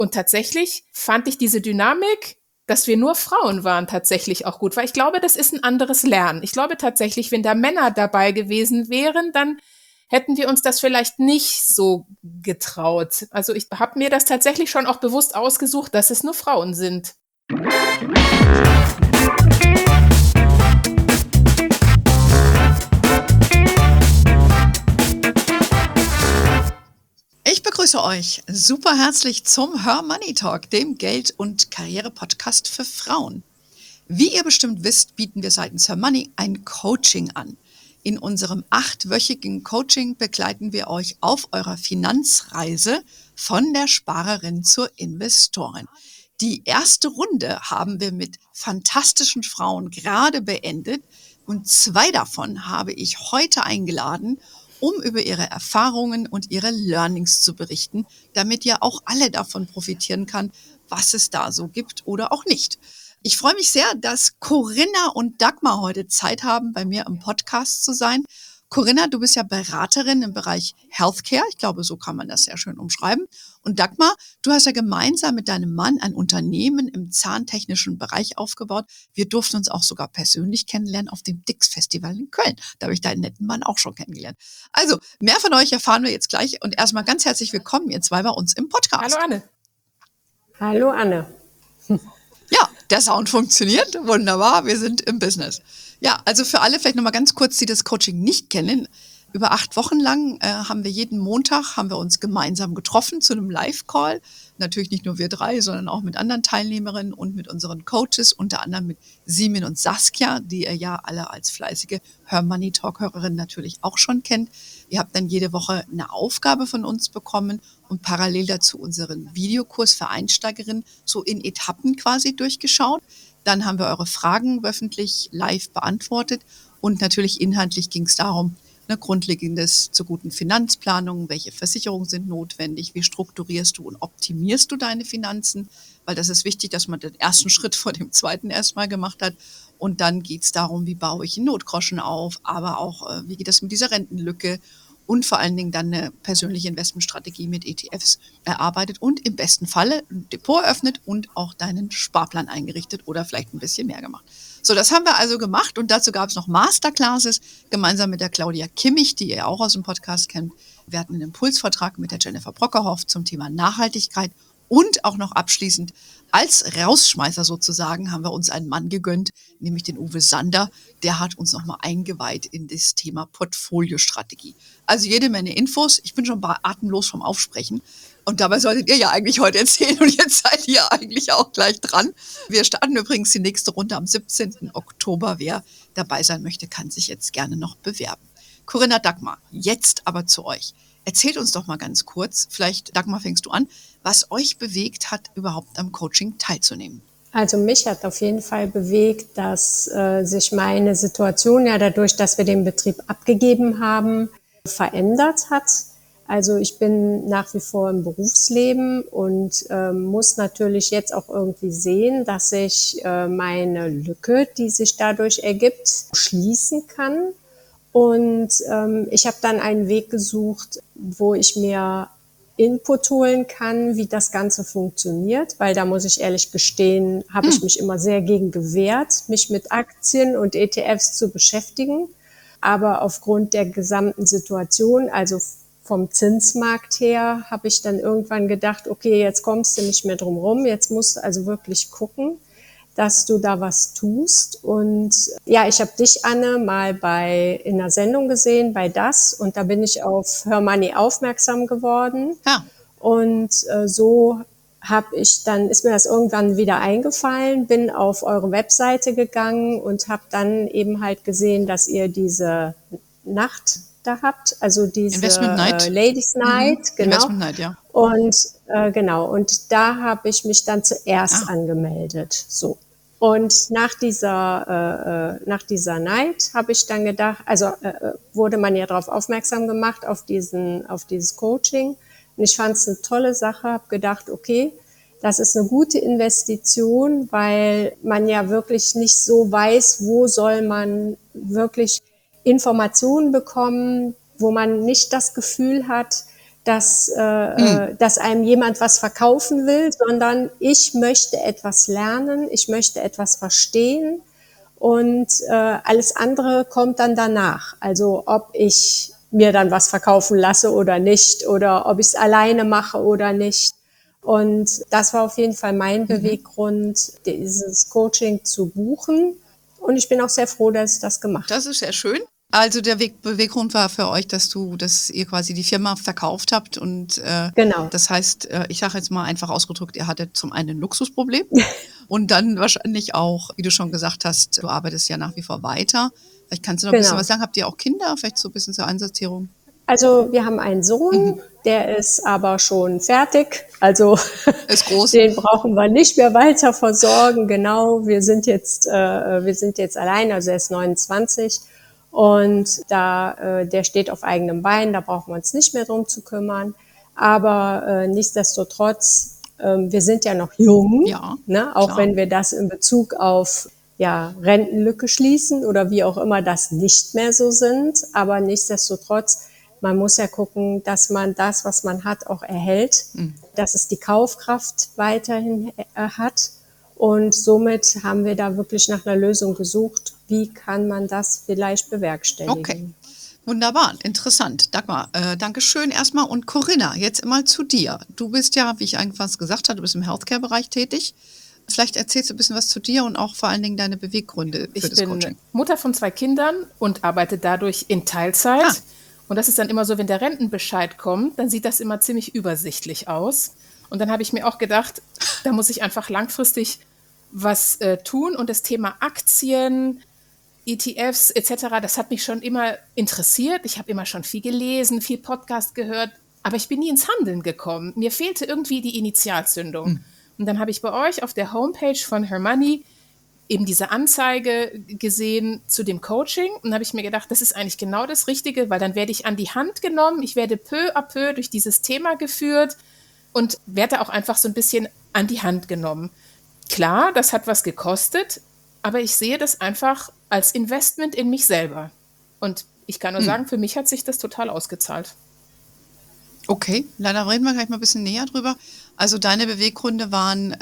Und tatsächlich fand ich diese Dynamik, dass wir nur Frauen waren, tatsächlich auch gut, weil ich glaube, das ist ein anderes Lernen. Ich glaube tatsächlich, wenn da Männer dabei gewesen wären, dann hätten wir uns das vielleicht nicht so getraut. Also ich habe mir das tatsächlich schon auch bewusst ausgesucht, dass es nur Frauen sind. Ich begrüße euch super herzlich zum Her Money Talk, dem Geld- und Karriere-Podcast für Frauen. Wie ihr bestimmt wisst, bieten wir seitens Her Money ein Coaching an. In unserem 8-wöchigen Coaching begleiten wir euch auf eurer Finanzreise von der Sparerin zur Investorin. Die erste Runde haben wir mit fantastischen Frauen gerade beendet und 2 davon habe ich heute eingeladen, um über ihre Erfahrungen und ihre Learnings zu berichten, damit ihr auch alle davon profitieren kann, was es da so gibt oder auch nicht. Ich freue mich sehr, dass Corinna und Dagmar heute Zeit haben, bei mir im Podcast zu sein. Corinna, du bist ja Beraterin im Bereich Healthcare. Ich glaube, so kann man das sehr schön umschreiben. Und Dagmar, du hast ja gemeinsam mit deinem Mann ein Unternehmen im zahntechnischen Bereich aufgebaut. Wir durften uns auch sogar persönlich kennenlernen auf dem Dix-Festival in Köln. Da habe ich deinen netten Mann auch schon kennengelernt. Also, mehr von euch erfahren wir jetzt gleich. Und erstmal ganz herzlich willkommen, ihr 2 bei uns im Podcast. Hallo Anne. Hallo Anne. Ja, der Sound funktioniert. Wunderbar, wir sind im Business. Ja, also für alle vielleicht nochmal ganz kurz, die das Coaching nicht kennen. Über 8 Wochen lang haben wir jeden Montag uns gemeinsam getroffen zu einem Live-Call. Natürlich nicht nur wir 3, sondern auch mit anderen Teilnehmerinnen und mit unseren Coaches, unter anderem mit Simin und Saskia, die ihr ja alle als fleißige Her Money Talk-Hörerin natürlich auch schon kennt. Ihr habt dann jede Woche eine Aufgabe von uns bekommen und parallel dazu unseren Videokurs für Einsteigerinnen so in Etappen quasi durchgeschaut. Dann haben wir eure Fragen wöchentlich live beantwortet und natürlich inhaltlich ging es darum, Grundlegendes zur guten Finanzplanung, welche Versicherungen sind notwendig, wie strukturierst du und optimierst du deine Finanzen, weil das ist wichtig, dass man den ersten Schritt vor dem zweiten erstmal gemacht hat. Und dann geht es darum, wie baue ich einen Notgroschen auf, aber auch, wie geht das mit dieser Rentenlücke und vor allen Dingen dann eine persönliche Investmentstrategie mit ETFs erarbeitet und im besten Falle ein Depot eröffnet und auch deinen Sparplan eingerichtet oder vielleicht ein bisschen mehr gemacht. So, das haben wir also gemacht und dazu gab es noch Masterclasses gemeinsam mit der Claudia Kimmich, die ihr auch aus dem Podcast kennt. Wir hatten einen Impulsvortrag mit der Jennifer Brockerhoff zum Thema Nachhaltigkeit und auch noch abschließend als Rausschmeißer sozusagen haben wir uns einen Mann gegönnt, nämlich den Uwe Sander. Der hat uns nochmal eingeweiht in das Thema Portfoliostrategie. Also jede Menge Infos. Ich bin schon atemlos vom Aufsprechen. Und dabei solltet ihr ja eigentlich heute erzählen und jetzt seid ihr eigentlich auch gleich dran. Wir starten übrigens die nächste Runde am 17. Oktober. Wer dabei sein möchte, kann sich jetzt gerne noch bewerben. Corinna, Dagmar, jetzt aber zu euch. Erzählt uns doch mal ganz kurz, vielleicht Dagmar fängst du an, was euch bewegt hat, überhaupt am Coaching teilzunehmen. Also mich hat auf jeden Fall bewegt, dass sich meine Situation ja dadurch, dass wir den Betrieb abgegeben haben, verändert hat. Also ich bin nach wie vor im Berufsleben und muss natürlich jetzt auch irgendwie sehen, dass ich meine Lücke, die sich dadurch ergibt, schließen kann. Und ich habe dann einen Weg gesucht, wo ich mir Input holen kann, wie das Ganze funktioniert, weil da muss ich ehrlich gestehen, habe ich mich immer sehr gegen gewehrt, mich mit Aktien und ETFs zu beschäftigen. Aber aufgrund der gesamten Situation, also vom Zinsmarkt her, habe ich dann irgendwann gedacht, okay, jetzt kommst du nicht mehr drum rum, jetzt musst du also wirklich gucken, dass du da was tust. Und ja, ich habe dich, Anne, mal in einer Sendung gesehen, bei Das, und da bin ich auf Her Money aufmerksam geworden. Ja. Und so ist mir das irgendwann wieder eingefallen, bin auf eure Webseite gegangen und habe dann eben halt gesehen, dass ihr diese Nacht da habt, also diese Investment Night. Ladies Night, genau. Investment Night, ja. Und genau, und da habe ich mich dann zuerst angemeldet. So. Und nach dieser Night habe ich dann gedacht, wurde man ja darauf aufmerksam gemacht, auf dieses Coaching. Und ich fand es eine tolle Sache, habe gedacht, okay, das ist eine gute Investition, weil man ja wirklich nicht so weiß, wo soll man wirklich Informationen bekommen, wo man nicht das Gefühl hat, dass einem jemand was verkaufen will, sondern ich möchte etwas lernen, ich möchte etwas verstehen und alles andere kommt dann danach. Also ob ich mir dann was verkaufen lasse oder nicht oder ob ich es alleine mache oder nicht. Und das war auf jeden Fall mein Beweggrund, dieses Coaching zu buchen. Und ich bin auch sehr froh, dass ich das gemacht habe. Das ist sehr schön. Also der Beweggrund war für euch, dass ihr quasi die Firma verkauft habt und Genau. das heißt, ich sage jetzt mal einfach ausgedrückt, ihr hattet zum einen ein Luxusproblem und dann wahrscheinlich auch, wie du schon gesagt hast, du arbeitest ja nach wie vor weiter. Vielleicht kannst du noch ein bisschen was sagen. Habt ihr auch Kinder? Vielleicht so ein bisschen zur Einsortierung. Also wir haben einen Sohn, der ist aber schon fertig. Also ist groß. Den brauchen wir nicht mehr weiter versorgen. Genau, wir sind jetzt allein, also er ist 29 und der steht auf eigenem Bein, da brauchen wir uns nicht mehr drum zu kümmern. Aber nichtsdestotrotz, wir sind ja noch jung, Ja, ne? Auch klar. wenn wir das in Bezug auf Rentenlücke schließen oder wie auch immer das nicht mehr so sind. Aber nichtsdestotrotz, man muss ja gucken, dass man das, was man hat, auch erhält, dass es die Kaufkraft weiterhin hat. Und somit haben wir da wirklich nach einer Lösung gesucht. Wie kann man das vielleicht bewerkstelligen? Okay, wunderbar, interessant. Dagmar, Dankeschön erstmal. Und Corinna, jetzt mal zu dir. Du bist ja, wie ich anfangs gesagt habe, du bist im Healthcare-Bereich tätig. Vielleicht erzählst du ein bisschen was zu dir und auch vor allen Dingen deine Beweggründe für das Coaching. Ich bin Mutter von 2 Kindern und arbeite dadurch in Teilzeit. Und das ist dann immer so, wenn der Rentenbescheid kommt, dann sieht das immer ziemlich übersichtlich aus. Und dann habe ich mir auch gedacht, da muss ich einfach langfristig was tun. Und das Thema Aktien, ETFs etc., das hat mich schon immer interessiert. Ich habe immer schon viel gelesen, viel Podcast gehört, aber ich bin nie ins Handeln gekommen. Mir fehlte irgendwie die Initialzündung. Und dann habe ich bei euch auf der Homepage von Her Money eben diese Anzeige gesehen zu dem Coaching und habe ich mir gedacht, das ist eigentlich genau das Richtige, weil dann werde ich an die Hand genommen, ich werde peu à peu durch dieses Thema geführt und werde auch einfach so ein bisschen an die Hand genommen. Klar, das hat was gekostet, aber ich sehe das einfach als Investment in mich selber. Und ich kann nur sagen, für mich hat sich das total ausgezahlt. Okay, leider reden wir gleich mal ein bisschen näher drüber. Also deine Beweggründe waren,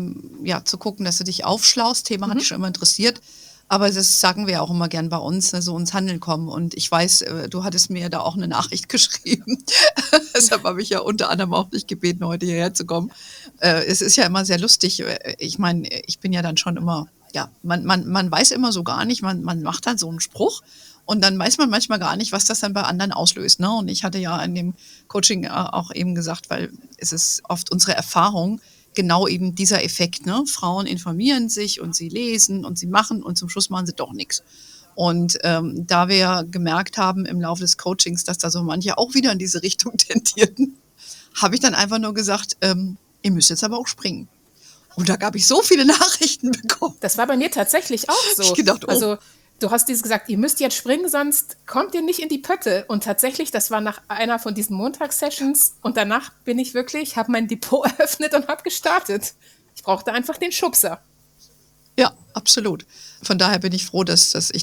zu gucken, dass du dich aufschlaust. Thema hat dich schon immer interessiert. Aber das sagen wir ja auch immer gern bei uns, ne, so ins Handeln kommen. Und ich weiß, du hattest mir da auch eine Nachricht geschrieben. Deshalb habe ich ja unter anderem auch dich gebeten, heute hierher zu kommen. Es ist ja immer sehr lustig. Ich meine, ich bin ja dann schon immer, man weiß immer so gar nicht, man macht dann so einen Spruch. Und dann weiß man manchmal gar nicht, was das dann bei anderen auslöst. Ne? Und ich hatte ja in dem Coaching auch eben gesagt, weil es ist oft unsere Erfahrung, genau eben dieser Effekt. Ne? Frauen informieren sich und sie lesen und sie machen und zum Schluss machen sie doch nichts. Und da wir gemerkt haben im Laufe des Coachings, dass da so manche auch wieder in diese Richtung tendierten, habe ich dann einfach nur gesagt, ihr müsst jetzt aber auch springen. Und da gab ich so viele Nachrichten bekommen. Das war bei mir tatsächlich auch so. Ich gedacht, Also du hast gesagt, ihr müsst jetzt springen, sonst kommt ihr nicht in die Pötte. Und tatsächlich, das war nach einer von diesen Montagssessions und danach bin ich wirklich, habe mein Depot eröffnet und habe gestartet. Ich brauchte einfach den Schubser. Ja, absolut. Von daher bin ich froh, dass ihr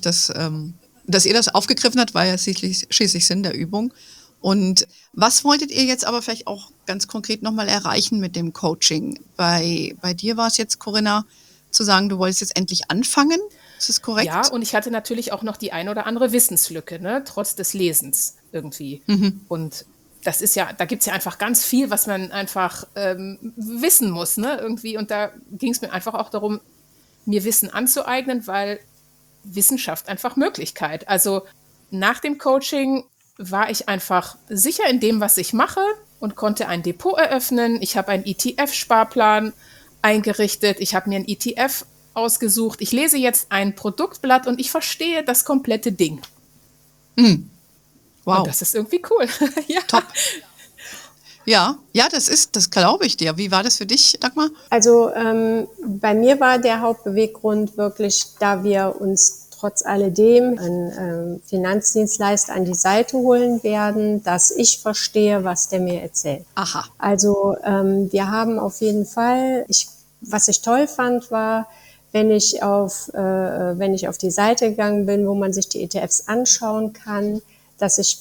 das aufgegriffen habt, war ja schließlich Sinn der Übung. Und was wolltet ihr jetzt aber vielleicht auch ganz konkret nochmal erreichen mit dem Coaching? Bei dir war es jetzt, Corinna, zu sagen, du wolltest jetzt endlich anfangen. Ist das korrekt? Ja, und ich hatte natürlich auch noch die ein oder andere Wissenslücke, ne, trotz des Lesens irgendwie. Und das ist ja, da gibt es ja einfach ganz viel, was man einfach wissen muss, ne, irgendwie. Und da ging es mir einfach auch darum, mir Wissen anzueignen, weil Wissenschaft einfach Möglichkeit. Also nach dem Coaching war ich einfach sicher in dem, was ich mache und konnte ein Depot eröffnen. Ich habe einen ETF-Sparplan eingerichtet. Ich habe mir einen ETF ausgesucht. Ich lese jetzt ein Produktblatt und ich verstehe das komplette Ding. Wow. Und das ist irgendwie cool. Ja. Top. Ja, das glaube ich dir. Wie war das für dich, Dagmar? Also bei mir war der Hauptbeweggrund wirklich, da wir uns trotz alledem einen Finanzdienstleister an die Seite holen werden, dass ich verstehe, was der mir erzählt. Aha. Also wir haben auf jeden Fall, was ich toll fand, war, wenn ich auf die Seite gegangen bin, wo man sich die ETFs anschauen kann, dass ich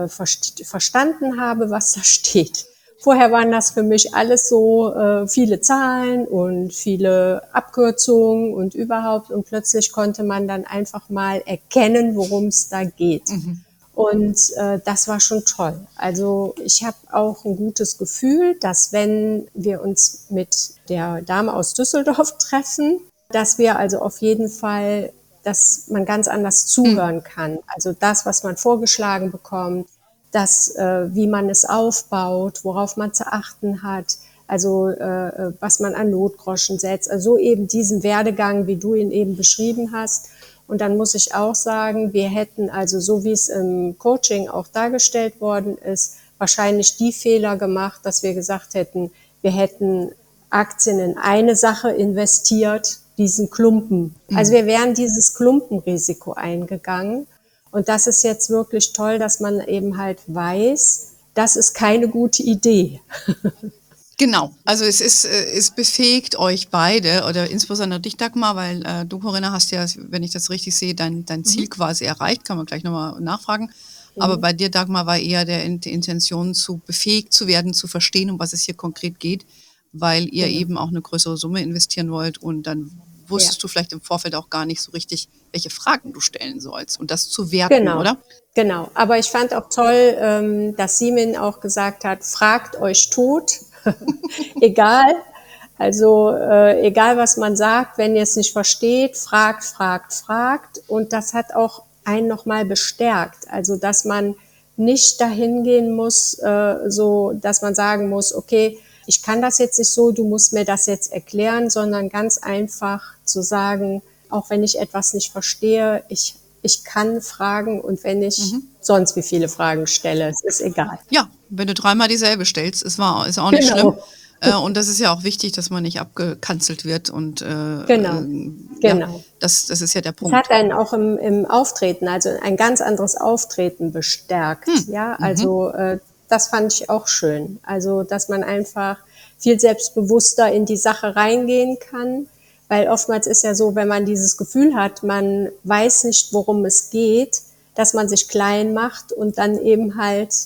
verstanden habe, was da steht. Vorher waren das für mich alles so viele Zahlen und viele Abkürzungen und überhaupt. Und plötzlich konnte man dann einfach mal erkennen, worum es da geht. Und das war schon toll. Also ich habe auch ein gutes Gefühl, dass wenn wir uns mit der Dame aus Düsseldorf treffen, dass wir also auf jeden Fall, dass man ganz anders zuhören kann. Also das, was man vorgeschlagen bekommt, das, wie man es aufbaut, worauf man zu achten hat, also was man an Notgroschen setzt, also eben diesen Werdegang, wie du ihn eben beschrieben hast. Und dann muss ich auch sagen, wir hätten also, so wie es im Coaching auch dargestellt worden ist, wahrscheinlich die Fehler gemacht, dass wir gesagt hätten, wir hätten Aktien in eine Sache investiert, diesen Klumpen. Also wir wären dieses Klumpenrisiko eingegangen. Und das ist jetzt wirklich toll, dass man eben halt weiß, das ist keine gute Idee. Genau, also es befähigt euch beide oder insbesondere dich, Dagmar, weil du, Corinna, hast ja, wenn ich das richtig sehe, dein Ziel quasi erreicht, kann man gleich nochmal nachfragen. Aber bei dir, Dagmar, war eher die Intention, befähigt zu werden, zu verstehen, um was es hier konkret geht, weil ihr eben auch eine größere Summe investieren wollt und dann wusstest du vielleicht im Vorfeld auch gar nicht so richtig, welche Fragen du stellen sollst und das zu werten, oder? Genau, aber ich fand auch toll, dass Simin auch gesagt hat, fragt euch tot, egal, also egal was man sagt, wenn ihr es nicht versteht, fragt und das hat auch einen nochmal bestärkt, also dass man nicht dahin gehen muss, so dass man sagen muss, okay, ich kann das jetzt nicht so, du musst mir das jetzt erklären, sondern ganz einfach zu sagen, auch wenn ich etwas nicht verstehe, ich kann fragen und wenn ich sonst wie viele Fragen stelle, es ist egal. Ja, wenn du dreimal dieselbe stellst, ist auch nicht schlimm. Und das ist ja auch wichtig, dass man nicht abgekanzelt wird. Und Genau. Das ist ja der Punkt. Es hat einen auch im Auftreten, also ein ganz anderes Auftreten bestärkt. Ja, also das fand ich auch schön. Also, dass man einfach viel selbstbewusster in die Sache reingehen kann. Weil oftmals ist ja so, wenn man dieses Gefühl hat, man weiß nicht, worum es geht, dass man sich klein macht und dann eben halt,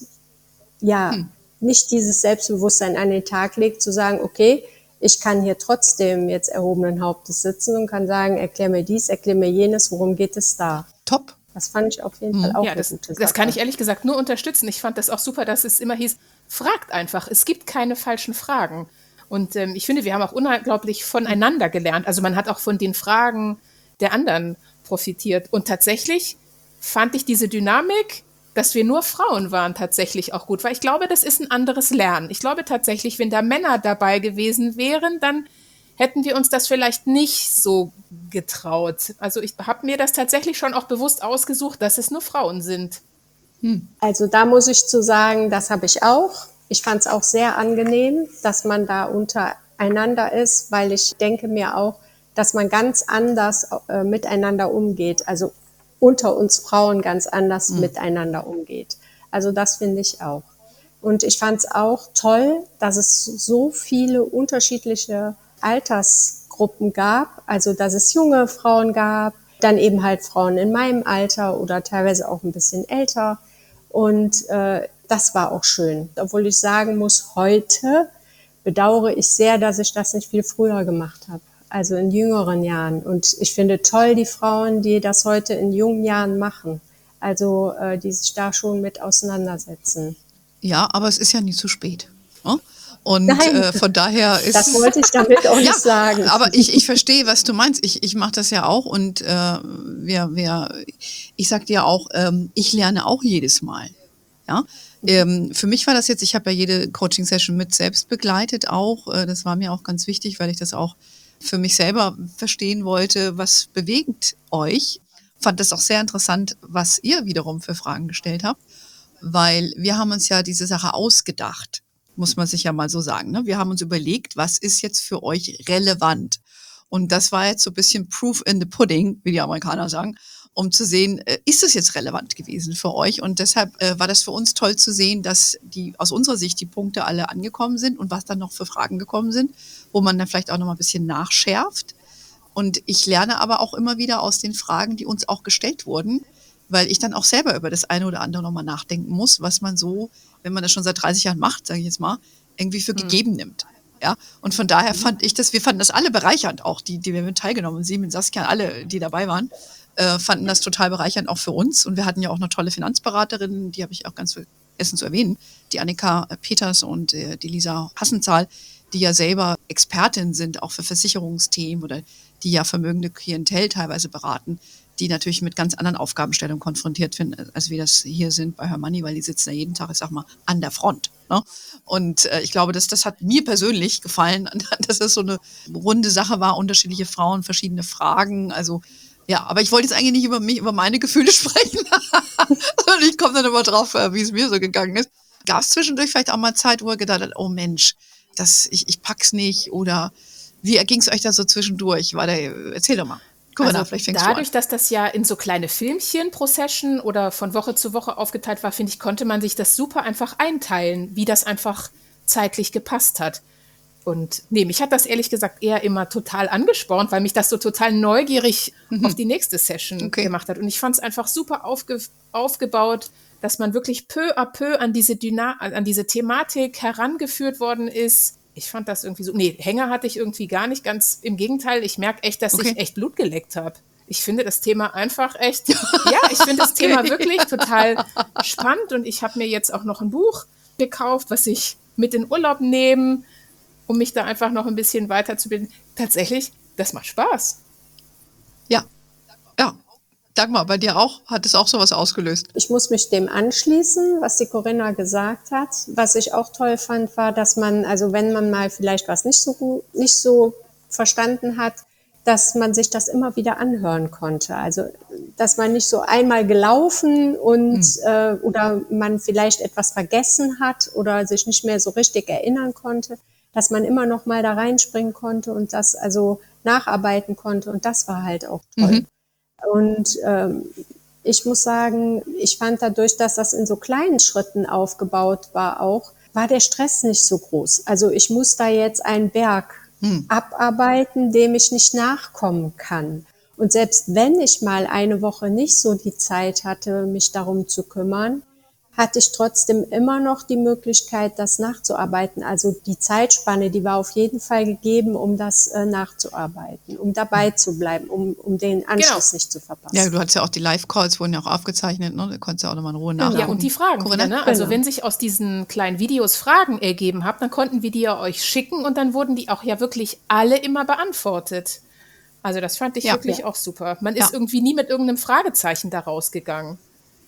nicht dieses Selbstbewusstsein an den Tag legt, zu sagen, okay, ich kann hier trotzdem jetzt erhobenen Hauptes sitzen und kann sagen, erklär mir dies, erklär mir jenes, worum geht es da? Top. Das fand ich auf jeden Fall auch eine gute Sache. Das kann ich ehrlich gesagt nur unterstützen. Ich fand das auch super, dass es immer hieß, fragt einfach, es gibt keine falschen Fragen. Und ich finde, wir haben auch unglaublich voneinander gelernt. Also man hat auch von den Fragen der anderen profitiert. Und tatsächlich fand ich diese Dynamik, dass wir nur Frauen waren, tatsächlich auch gut. Weil ich glaube, das ist ein anderes Lernen. Ich glaube tatsächlich, wenn da Männer dabei gewesen wären, dann hätten wir uns das vielleicht nicht so getraut. Also ich habe mir das tatsächlich schon auch bewusst ausgesucht, dass es nur Frauen sind. Also da muss ich zu sagen, das habe ich auch. Ich fand es auch sehr angenehm, dass man da untereinander ist, weil ich denke mir auch, dass man ganz anders miteinander umgeht. Also unter uns Frauen ganz anders miteinander umgeht. Also das finde ich auch. Und ich fand es auch toll, dass es so viele unterschiedliche Altersgruppen gab. Also dass es junge Frauen gab, dann eben halt Frauen in meinem Alter oder teilweise auch ein bisschen älter. Und das war auch schön. Obwohl ich sagen muss, heute bedauere ich sehr, dass ich das nicht viel früher gemacht habe. Also in jüngeren Jahren. Und ich finde toll die Frauen, die das heute in jungen Jahren machen. Also die sich da schon mit auseinandersetzen. Ja, aber es ist ja nie zu spät. Ne? Und von daher ist... Das wollte ich damit auch nicht sagen. Aber ich verstehe, was du meinst. Ich mache das ja auch und ich sag dir auch, ich lerne auch jedes Mal. Ja? Für mich war das jetzt, ich habe ja jede Coaching-Session mit selbst begleitet auch. Das war mir auch ganz wichtig, weil ich das auch für mich selber verstehen wollte, was bewegt euch. Fand das auch sehr interessant, was ihr wiederum für Fragen gestellt habt, weil wir haben uns ja diese Sache ausgedacht, muss man sich ja mal so sagen. Ne? Wir haben uns überlegt, was ist jetzt für euch relevant? Und das war jetzt so ein bisschen Proof in the Pudding, wie die Amerikaner sagen, um zu sehen, ist es jetzt relevant gewesen für euch? Und deshalb war das für uns toll zu sehen, dass aus unserer Sicht die Punkte alle angekommen sind und was dann noch für Fragen gekommen sind, wo man dann vielleicht auch noch mal ein bisschen nachschärft. Und ich lerne aber auch immer wieder aus den Fragen, die uns auch gestellt wurden, weil ich dann auch selber über das eine oder andere nochmal nachdenken muss, was man so, wenn man das schon seit 30 Jahren macht, sage ich jetzt mal, irgendwie für gegeben nimmt. Ja, und von daher wir fanden das alle bereichernd, auch die wir mit teilgenommen haben, Sie mit Saskia, alle, die dabei waren, fanden das total bereichernd auch für uns. Und wir hatten ja auch eine tolle Finanzberaterin, die habe ich auch ganz vergessen zu erwähnen, die Annika Peters und die Lisa Hassenzahl, die ja selber Expertin sind, auch für Versicherungsthemen oder die ja vermögende Klientel teilweise beraten, die natürlich mit ganz anderen Aufgabenstellungen konfrontiert sind, als wir das hier sind bei Her Money, weil die sitzen ja jeden Tag, ich sag mal, an der Front. Ne? Und ich glaube, das hat mir persönlich gefallen, dass es so eine runde Sache war, unterschiedliche Frauen, verschiedene Fragen. Also ja, aber ich wollte jetzt eigentlich nicht über meine Gefühle sprechen. Und ich komme dann immer drauf, wie es mir so gegangen ist. Gab es zwischendurch vielleicht auch mal Zeit, wo ihr gedacht habt, oh Mensch, ich pack's nicht, oder wie erging es euch da so zwischendurch? Erzähl doch mal. Also dadurch, dass das ja in so kleine Filmchen pro Session oder von Woche zu Woche aufgeteilt war, finde ich, konnte man sich das super einfach einteilen, wie das einfach zeitlich gepasst hat. Und nee, mich hat das ehrlich gesagt eher immer total angespornt, weil mich das so total neugierig auf die nächste Session gemacht hat. Und ich fand es einfach super aufgebaut, dass man wirklich peu à peu an diese Thematik herangeführt worden ist. Ich fand das irgendwie so, nee, Hänger hatte ich irgendwie gar nicht, ganz im Gegenteil. Ich merke echt, dass ich echt Blut geleckt habe. Ich finde das Thema einfach echt, ich finde das Thema wirklich total spannend, und ich habe mir jetzt auch noch ein Buch gekauft, was ich mit in Urlaub nehme, um mich da einfach noch ein bisschen weiterzubilden. Tatsächlich, das macht Spaß. Ja. Dagmar, bei dir auch? Hat es auch sowas ausgelöst? Ich muss mich dem anschließen, was die Corinna gesagt hat. Was ich auch toll fand, war, dass man, also wenn man mal vielleicht was nicht so verstanden hat, dass man sich das immer wieder anhören konnte. Also, dass man nicht so einmal gelaufen und oder man vielleicht etwas vergessen hat oder sich nicht mehr so richtig erinnern konnte, dass man immer noch mal da reinspringen konnte und das also nacharbeiten konnte. Und das war halt auch toll. Und ich muss sagen, ich fand dadurch, dass das in so kleinen Schritten aufgebaut war, war der Stress nicht so groß. Also ich muss da jetzt einen Berg abarbeiten, dem ich nicht nachkommen kann. Und selbst wenn ich mal eine Woche nicht so die Zeit hatte, mich darum zu kümmern, hatte ich trotzdem immer noch die Möglichkeit, das nachzuarbeiten. Also die Zeitspanne, die war auf jeden Fall gegeben, um das nachzuarbeiten, um dabei zu bleiben, um den Anschluss nicht zu verpassen. Ja, du hattest ja auch die Live-Calls, wurden ja auch aufgezeichnet, ne? Du konntest ja auch nochmal in Ruhe nachgucken. Ja, und die Fragen wieder, ne? Also wenn sich aus diesen kleinen Videos Fragen ergeben haben, dann konnten wir die ja euch schicken, und dann wurden die auch ja wirklich alle immer beantwortet. Also das fand ich wirklich auch super. Man ist irgendwie nie mit irgendeinem Fragezeichen da rausgegangen.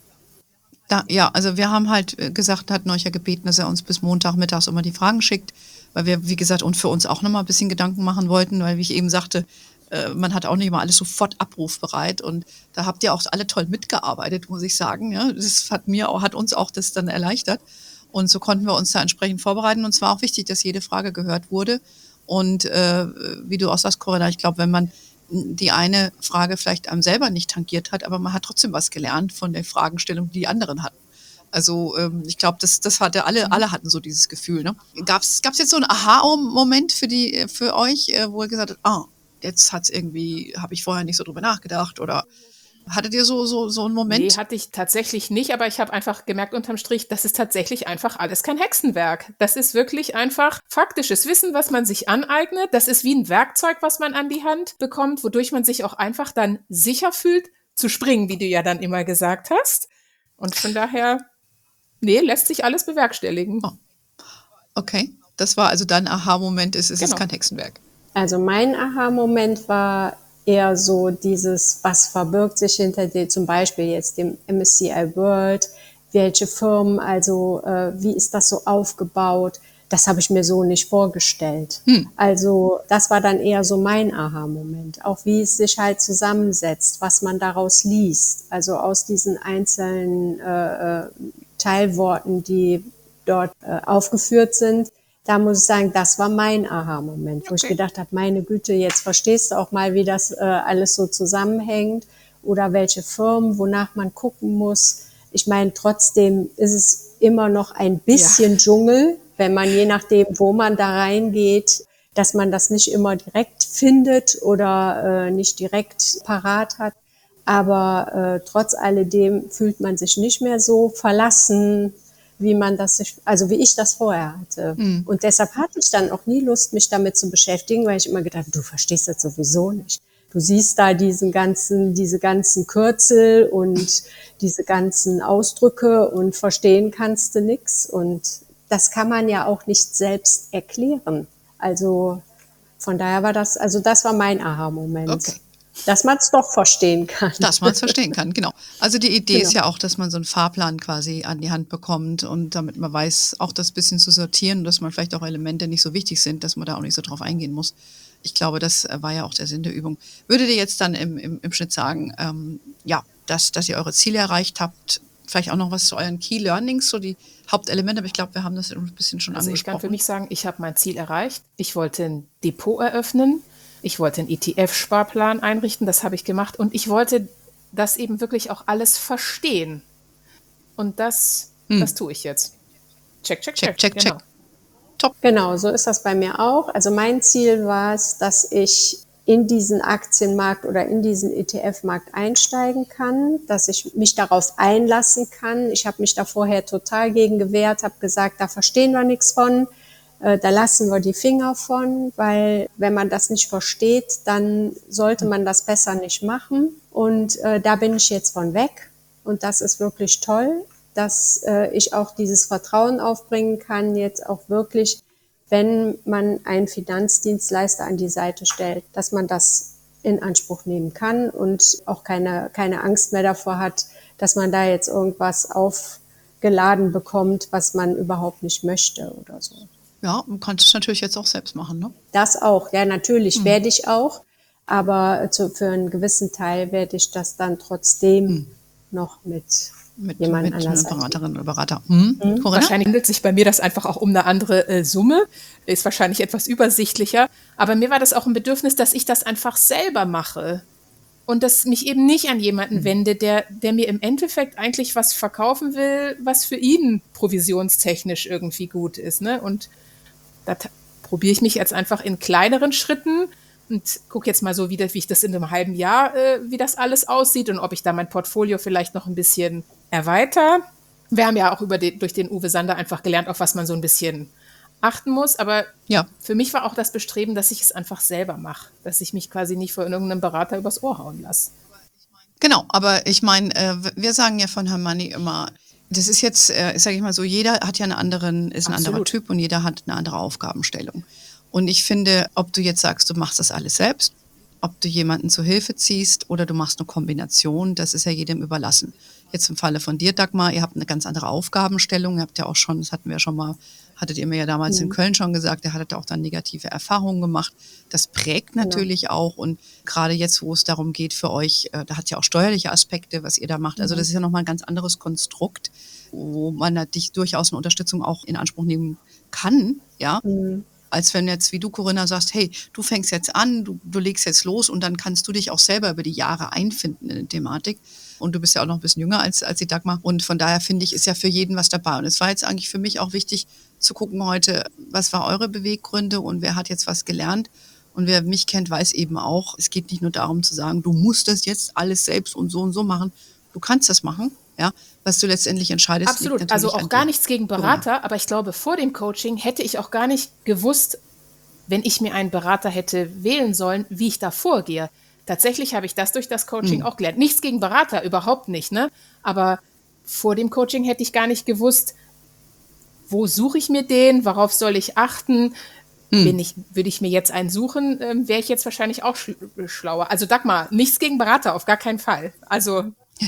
Also wir haben halt gesagt, hatten euch ja gebeten, dass er uns bis Montagmittags immer die Fragen schickt, weil wir, wie gesagt, und für uns auch nochmal ein bisschen Gedanken machen wollten, weil, wie ich eben sagte, man hat auch nicht immer alles sofort abrufbereit, und da habt ihr auch alle toll mitgearbeitet, muss ich sagen. Ja, das hat uns auch das dann erleichtert, und so konnten wir uns da entsprechend vorbereiten, und es war auch wichtig, dass jede Frage gehört wurde. Und wie du auch sagst, Corinna, ich glaube, wenn man die eine Frage vielleicht einem selber nicht tangiert hat, aber man hat trotzdem was gelernt von der Fragestellung, die anderen hatten. Also ich glaube, das hatte alle hatten so dieses Gefühl. Ne? Gab's jetzt so einen Aha-Moment für euch, wo ihr gesagt habt, jetzt habe ich vorher nicht so drüber nachgedacht, oder hattet ihr so einen Moment? Nee, hatte ich tatsächlich nicht, aber ich habe einfach gemerkt unterm Strich, das ist tatsächlich einfach alles kein Hexenwerk. Das ist wirklich einfach faktisches Wissen, was man sich aneignet. Das ist wie ein Werkzeug, was man an die Hand bekommt, wodurch man sich auch einfach dann sicher fühlt, zu springen, wie du ja dann immer gesagt hast. Und von daher, lässt sich alles bewerkstelligen. Oh. Okay, das war also dein Aha-Moment, es ist kein Hexenwerk. Also mein Aha-Moment war eher so dieses, was verbirgt sich hinter zum Beispiel jetzt dem MSCI World, welche Firmen, also wie ist das so aufgebaut, das habe ich mir so nicht vorgestellt. Also das war dann eher so mein Aha-Moment, auch wie es sich halt zusammensetzt, was man daraus liest, also aus diesen einzelnen Teilworten, die dort aufgeführt sind. Da muss ich sagen, das war mein Aha-Moment, wo ich gedacht habe, meine Güte, jetzt verstehst du auch mal, wie das alles so zusammenhängt oder welche Firmen, wonach man gucken muss. Ich meine, trotzdem ist es immer noch ein bisschen Dschungel, wenn man je nachdem, wo man da reingeht, dass man das nicht immer direkt findet oder nicht direkt parat hat. Aber trotz alledem fühlt man sich nicht mehr so verlassen, wie man das sich, also wie ich das vorher hatte. Und deshalb hatte ich dann auch nie Lust, mich damit zu beschäftigen, weil ich immer gedacht habe, du verstehst das sowieso nicht. Du siehst da diese ganzen Kürzel und diese ganzen Ausdrücke und verstehen kannst du nix. Und das kann man ja auch nicht selbst erklären. Also von daher war das, also das war mein Aha-Moment. Okay. Dass man es doch verstehen kann. Dass man es verstehen kann, genau. Also die Idee Genau. ist ja auch, dass man so einen Fahrplan quasi an die Hand bekommt und damit man weiß, auch das bisschen zu sortieren, dass man vielleicht auch Elemente nicht so wichtig sind, dass man da auch nicht so drauf eingehen muss. Ich glaube, das war ja auch der Sinn der Übung. Würdet ihr jetzt dann im Schnitt sagen, ja, dass ihr eure Ziele erreicht habt, vielleicht auch noch was zu euren Key Learnings, so die Hauptelemente, aber ich glaube, wir haben das ein bisschen schon Also ich kann für angesprochen. mich sagen, ich habe mein Ziel erreicht. Ich wollte ein Depot eröffnen. Ich wollte einen ETF-Sparplan einrichten. Das habe ich gemacht. Und ich wollte das eben wirklich auch alles verstehen. Und das tue ich jetzt. Check, check, check. Check, check, check. Genau. Top. Genau, so ist das bei mir auch. Also mein Ziel war es, dass ich in diesen Aktienmarkt oder in diesen ETF-Markt einsteigen kann, dass ich mich darauf einlassen kann. Ich habe mich da vorher total gegen gewehrt, habe gesagt, da verstehen wir nichts von, da lassen wir die Finger von, weil wenn man das nicht versteht, dann sollte man das besser nicht machen. Und da bin ich jetzt von weg und das ist wirklich toll, dass ich auch dieses Vertrauen aufbringen kann, jetzt auch wirklich, wenn man einen Finanzdienstleister an die Seite stellt, dass man das in Anspruch nehmen kann und auch keine Angst mehr davor hat, dass man da jetzt irgendwas aufgeladen bekommt, was man überhaupt nicht möchte oder so. Ja, du kannst es natürlich jetzt auch selbst machen, ne? Das auch, ja, natürlich werde ich auch, aber für einen gewissen Teil werde ich das dann trotzdem noch mit jemand einer anders Beraterin oder Berater. Corinna? Wahrscheinlich handelt sich bei mir das einfach auch um eine andere Summe, ist wahrscheinlich etwas übersichtlicher. Aber mir war das auch ein Bedürfnis, dass ich das einfach selber mache und dass mich eben nicht an jemanden wende, der mir im Endeffekt eigentlich was verkaufen will, was für ihn provisionstechnisch irgendwie gut ist. Ne? Und da probiere ich mich jetzt einfach in kleineren Schritten und gucke jetzt mal so, wie ich das in einem halben Jahr, wie das alles aussieht und ob ich da mein Portfolio vielleicht noch ein bisschen erweitere. Wir haben ja auch durch den Uwe Sander einfach gelernt, auf was man so ein bisschen achten muss. Aber Ja. für mich war auch das Bestreben, dass ich es einfach selber mache, dass ich mich quasi nicht von irgendeinem Berater übers Ohr hauen lasse. Genau, aber ich meine, wir sagen ja von Hermanni immer, das ist jetzt, sage ich mal so, jeder hat ja ist ein anderer Absolut. Typ und jeder hat eine andere Aufgabenstellung. Und ich finde, ob du jetzt sagst, du machst das alles selbst, ob du jemanden zur Hilfe ziehst oder du machst eine Kombination, das ist ja jedem überlassen. Jetzt im Falle von dir, Dagmar, ihr habt eine ganz andere Aufgabenstellung. Ihr habt ja auch schon, das hatten wir ja schon mal, hattet ihr mir ja damals in Köln schon gesagt, ihr hattet auch dann negative Erfahrungen gemacht. Das prägt natürlich auch und gerade jetzt, wo es darum geht für euch, da hat ja auch steuerliche Aspekte, was ihr da macht. Also das ist ja nochmal ein ganz anderes Konstrukt, wo man natürlich durchaus eine Unterstützung auch in Anspruch nehmen kann, ja. Als wenn jetzt, wie du, Corinna, sagst, hey, du fängst jetzt an, du legst jetzt los und dann kannst du dich auch selber über die Jahre einfinden in die Thematik. Und du bist ja auch noch ein bisschen jünger als die Dagmar. Und von daher finde ich, ist ja für jeden was dabei. Und es war jetzt eigentlich für mich auch wichtig zu gucken heute, was war eure Beweggründe und wer hat jetzt was gelernt. Und wer mich kennt, weiß eben auch, es geht nicht nur darum zu sagen, du musst das jetzt alles selbst und so machen. Du kannst das machen, ja. Was du letztendlich entscheidest. Absolut, also auch gar nichts gegen Berater, aber ich glaube, vor dem Coaching hätte ich auch gar nicht gewusst, wenn ich mir einen Berater hätte wählen sollen, wie ich da vorgehe. Tatsächlich habe ich das durch das Coaching auch gelernt. Nichts gegen Berater, überhaupt nicht, ne? Aber vor dem Coaching hätte ich gar nicht gewusst, wo suche ich mir den, worauf soll ich achten. Würde ich mir jetzt einen suchen, wäre ich jetzt wahrscheinlich auch schlauer. Also Dagmar, nichts gegen Berater, auf gar keinen Fall. Also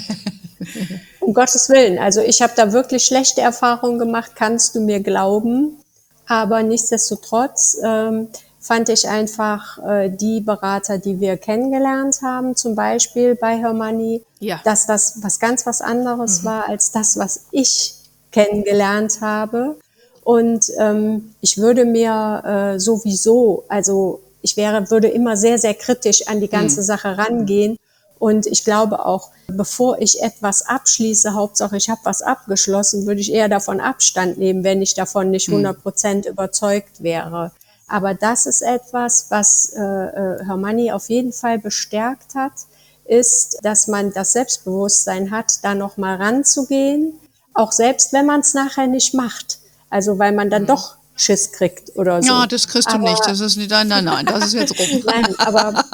um Gottes Willen, also ich habe da wirklich schlechte Erfahrungen gemacht, kannst du mir glauben. Aber nichtsdestotrotz fand ich einfach die Berater, die wir kennengelernt haben, zum Beispiel bei Hermanni, dass das was anderes war als das, was ich kennengelernt habe. Und ich würde mir sowieso, also würde immer sehr, sehr kritisch an die ganze Sache rangehen. Und ich glaube auch, bevor ich etwas abschließe, Hauptsache ich habe was abgeschlossen, würde ich eher davon Abstand nehmen, wenn ich davon nicht 100% überzeugt wäre. Aber das ist etwas, was Hermanni auf jeden Fall bestärkt hat, ist, dass man das Selbstbewusstsein hat, da nochmal ranzugehen, auch selbst wenn man es nachher nicht macht. Also weil man dann doch Schiss kriegt oder so. Ja, das kriegst du nicht. Das ist nicht, nein, das ist jetzt rum. Nein, aber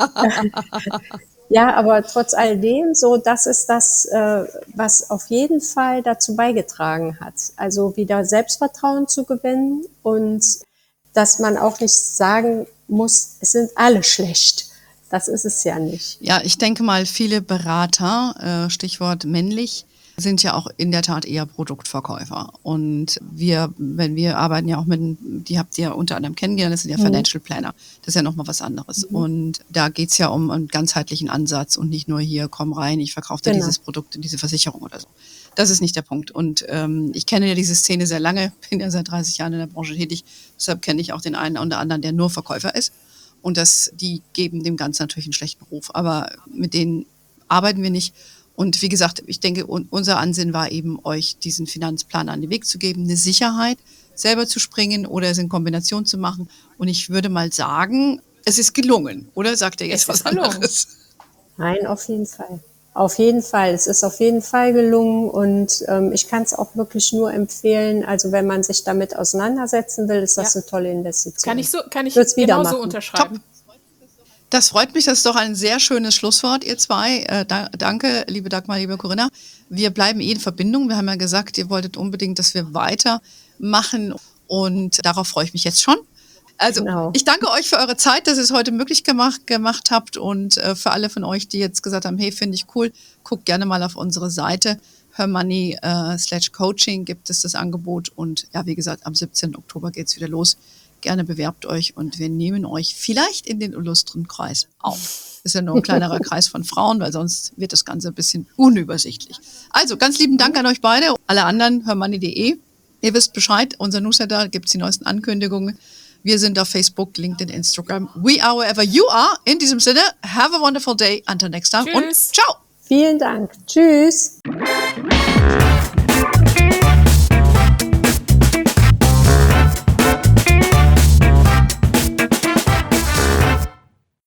ja, aber trotz alledem, so, das ist das, was auf jeden Fall dazu beigetragen hat. Also wieder Selbstvertrauen zu gewinnen und dass man auch nicht sagen muss, es sind alle schlecht. Das ist es ja nicht. Ja, ich denke mal, viele Berater, Stichwort männlich, sind ja auch in der Tat eher Produktverkäufer. Und wir arbeiten ja auch mit, die habt ihr unter anderem kennengelernt, das sind ja Financial Planner. Das ist ja nochmal was anderes. Und da geht's ja um einen ganzheitlichen Ansatz und nicht nur hier, komm rein, ich verkaufe dir dieses Produkt, diese Versicherung oder so. Das ist nicht der Punkt. Und ich kenne ja diese Szene sehr lange, bin ja seit 30 Jahren in der Branche tätig. Deshalb kenne ich auch den einen oder anderen, der nur Verkäufer ist. Und die geben dem Ganzen natürlich einen schlechten Ruf. Aber mit denen arbeiten wir nicht. Und wie gesagt, ich denke, unser Ansinnen war eben, euch diesen Finanzplan an den Weg zu geben, eine Sicherheit, selber zu springen oder es in Kombination zu machen. Und ich würde mal sagen, es ist gelungen. Oder sagt ihr jetzt was anderes? Nein, auf jeden Fall. Auf jeden Fall. Es ist auf jeden Fall gelungen und ich kann es auch wirklich nur empfehlen. Also wenn man sich damit auseinandersetzen will, ist das eine tolle Investition. Kann ich genauso unterschreiben. Top. Das freut mich, das ist doch ein sehr schönes Schlusswort, ihr zwei. Danke, liebe Dagmar, liebe Corinna. Wir bleiben in Verbindung. Wir haben ja gesagt, ihr wolltet unbedingt, dass wir weitermachen und darauf freue ich mich jetzt schon. Also Ich danke euch für eure Zeit, dass ihr es heute möglich gemacht habt und für alle von euch, die jetzt gesagt haben, hey, finde ich cool, guckt gerne mal auf unsere Seite. hermoney/coaching gibt es das Angebot und ja, wie gesagt, am 17. Oktober geht's wieder los. Gerne bewerbt euch und wir nehmen euch vielleicht in den illustren Kreis auf. Ist ja nur ein kleinerer Kreis von Frauen, weil sonst wird das Ganze ein bisschen unübersichtlich. Also ganz lieben Dank an euch beide. Alle anderen, hermoney.de. Ihr wisst Bescheid, unser Newsletter gibt's die neuesten Ankündigungen. Wir sind auf Facebook, LinkedIn, Instagram. We are wherever you are. In diesem Sinne, have a wonderful day. Until next time. Tschüss. Und ciao. Vielen Dank. Tschüss.